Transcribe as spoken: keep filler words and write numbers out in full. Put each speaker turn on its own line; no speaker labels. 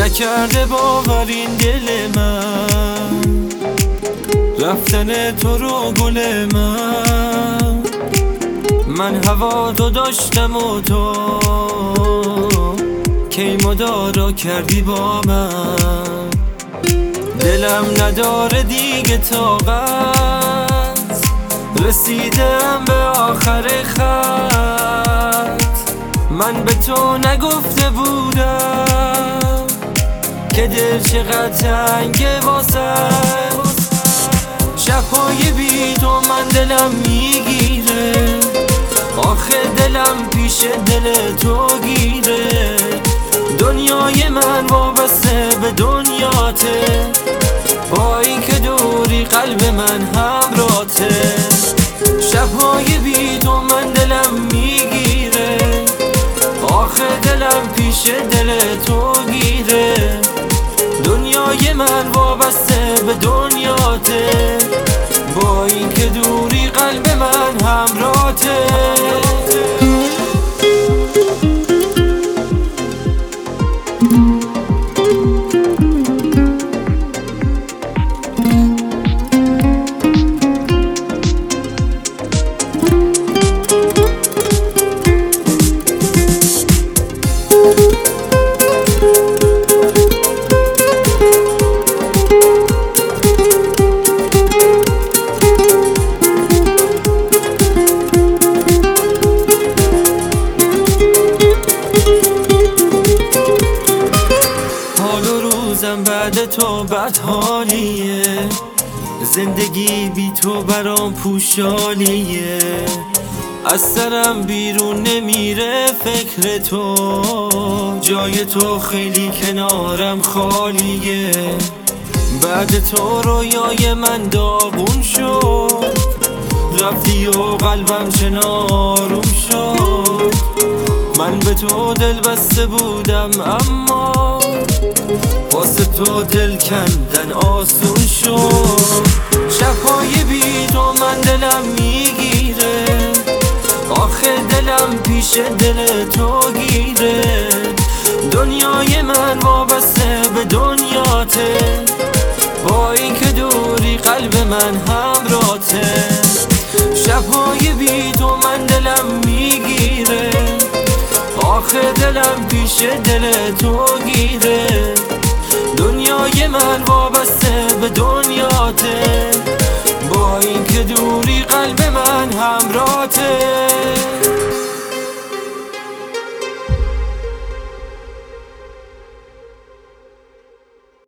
نکرده باور این دل من، رفتن تو رو گل من. من هوا تو داشتم و تو کی مدارا کردی با من. دلم نداره دیگه طاقت، رسیدم به آخر خط. من به تو نگفته بودم که دل چقدر تنگه واسه. شب‌های بی تو من دلم میگیره، آخه دلم پیش دل تو گیره. دنیای من وابسته به دنیاته، با این که دوری قلب من همراته. شب‌های بی تو من دلم میگیره، آخه دلم پیش دل تو گیره. دنیای من وابسته به دنیاته، با این که دوری قلب من همراته. بعد تو بد حالیه، زندگی بی تو برام پوشالیه. از سرم بیرون نمیره فکر تو، جای تو خیلی کنارم خالیه. بعد تو رویای من داغون شد، رفتی و قلبم چه آروم شد. من به تو دل بسته بودم اما واسه تو دل کندن آسون شد. شب‌های بی تو من دلم میگیره، آخه دلم پیش دل تو گیره. دنیای من وابسته به دنیاته، با این که دوری قلب من همراته. شب‌های بی تو من دلم میگیره، آخه دلم پیش دل تو گیره. دنیای من وابسته به دنیاته، با این که دوری قلب من همراته.